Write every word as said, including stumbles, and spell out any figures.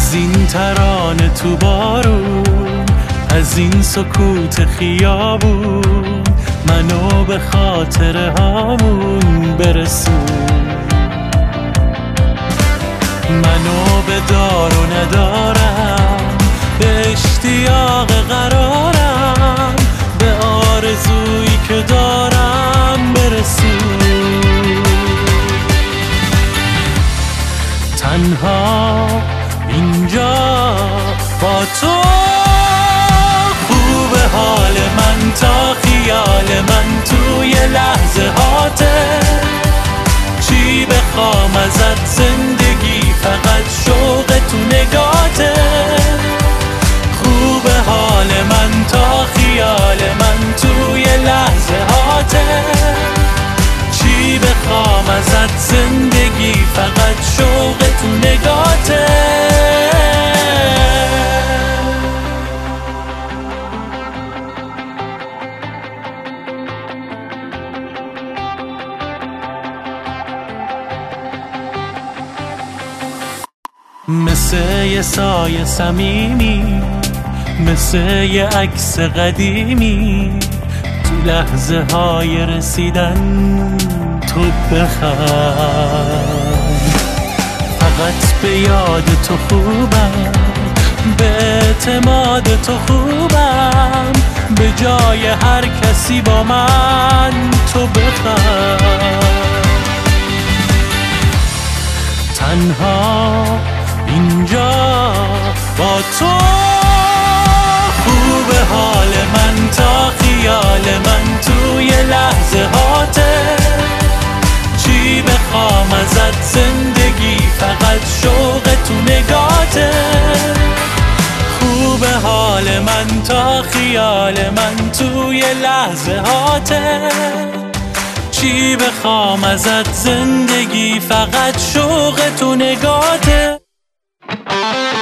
از این ترانه تو بارون، از این سکوت خیابون، منو به خاطره هامون برسون. منو به دار و ندارم، به اشتیاق قرارم، به آرزویی که دارم برسون. تنها اینجا با تو خوب حال من تا خیال من توی لحظه هاته. چی بخوام ازت زندگی فقط شوق تو نگاته. خوب حال من تا خیال من توی لحظه هاته. چی بخوام ازت زندگی فقط شوق تو نگاته. مثل یه سایه صمیمی، مثل یه عکس قدیمی، تو لحظه های رسیدن تو بخند. فقط به یاد تو خوبم، به اعتماد تو خوبم، به جای هر کسی با من تو بخند. تنها اینجا با تو خوب حال من تا خیال من توی لحظه هاته. چی بخوام ازت زندگی فقط شوق تو نگاته. خوب حال من تا خیال من توی لحظه هاته. چی بخوام ازت زندگی فقط شوق تو نگاته.